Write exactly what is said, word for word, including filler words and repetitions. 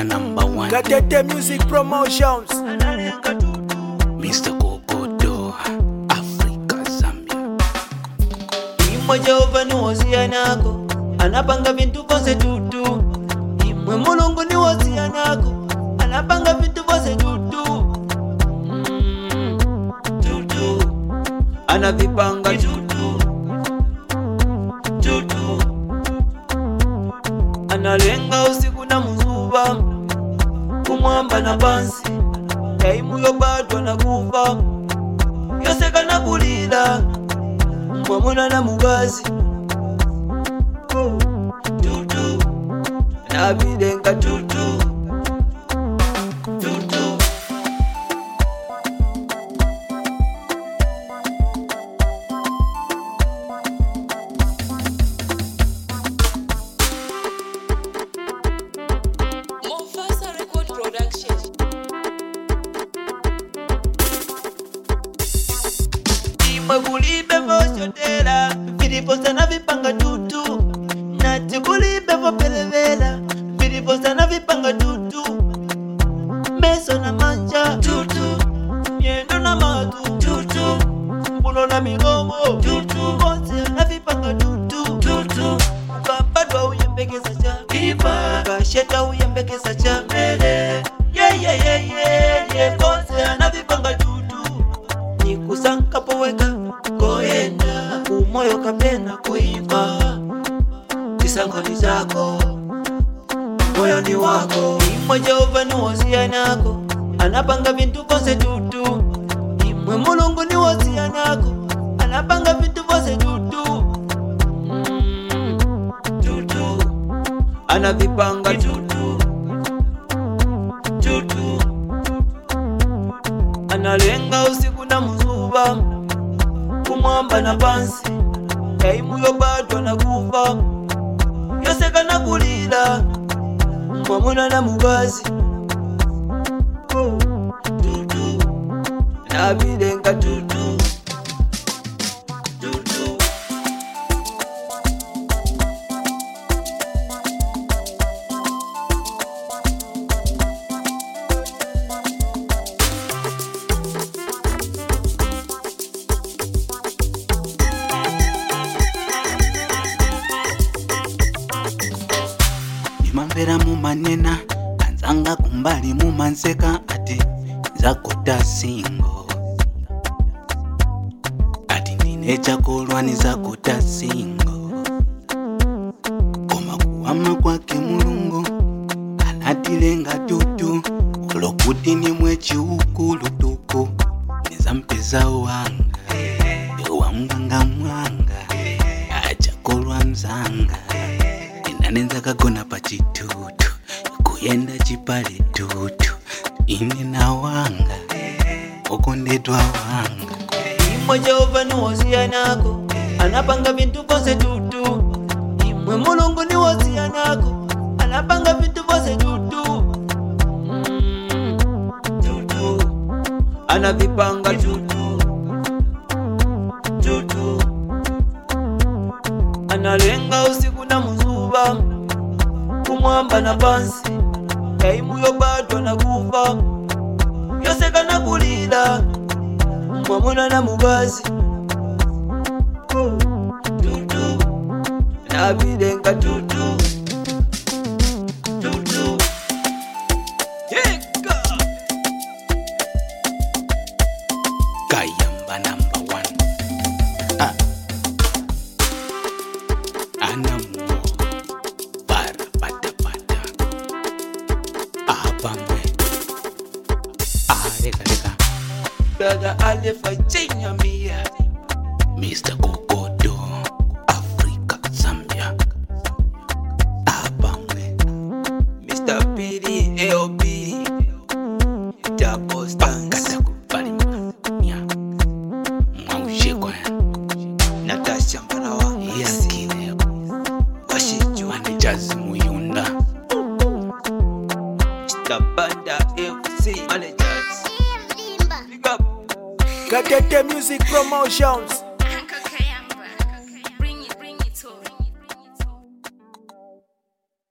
Kayamba number one. Gatete Music Promotions. Mister Kokoto, Africa, Zambia. Imwe Jehova ni wazia nako, anapanga vintu vose tutu. Imwe Mulungu ni wazia nako, anapanga vintu vose tutu. Mm, tutu, anavipanga tutu. Tutu, analenga usiku na mzuva, kumwamba na pansi. Kaimu yo bado nakufa, yoseka na kulila. Mwamuna na mugazi, tutu, na bidenga tutu, tutu. Mofasa Record Production. Imwe kulibe voshotela, viliposa na vipanga tutu. Nati kulibe vopelevela, viliposa na vipanga tutu. Meso na manja, tutu. Miendo na matu, tutu. Mbuno na migomo, tutu. Kose na vipanga tutu, tutu. Ukabadwa uyembekeza cha kipa, ukasheta uyembekeza cha mbele. Yeah, yeah, yeah, yeah, yeah. Kose na vipanga tutu. Nikusanka poweka koenda, umoyo kapena kuimba. Kisango ni zako, moyo ni wako. Imwe Jehova ni wazia nako, anapanga vintu vose tutu. Imwe Mulungu ni wazia nako, anapanga vintu vose tutu. Mm, tutu, anavipanga tutu. Tutu, analenga usiku na mzuva, kumwamba na pansi. Kaimu yo bado nakufa, yoseka na kulila. Mwamuna na mugazi, tutu, na bidenga tutu, tutu. Nimamvera mumanena, kanzanga kumbali mumanseka. Ati zakota singo, ati nine chakolwa ni zakota singo. Koma kuwama kwake Mulungu, anatilenga tutu. Olokuti ni mwechi ukulutuku, nizampeza wanga. Ewa mwanga mwanga, achakolwa mzanga. Inanenza kagona pachitutu, kuyenda chipale tutu. Ine na wanga, okondetwa wanga. Imwe Jehova ni wazia nako, anapanga vintu vose tutu. Imwe Mulungu ni wazia nako, anapanga vintu vose tutu. Mm, tutu, anavipanga tutu. Tutu, analenga usiku na mzuva, kumwamba na pansi. Kaimu yo bado nakufa, yoseka na kulila. Mwamuna na mugazi, tutu, na bidenga tutu, tutu. Yeka, Kayamba number one. Ah. Anamuo, para pata pata. Abamwe, ah reka reka. Brother Alifa Jenya Mia, Mister Kokoto, Africa, Zambia. Abamwe, Mister P D L B, Double Stance, kata kubali nya. Mwaujekwa, Natasha Mbarawa, yakine. Washichu, Managers muyunda. Mister Banda F C, Managers. Big up. Gatete Music Promotions.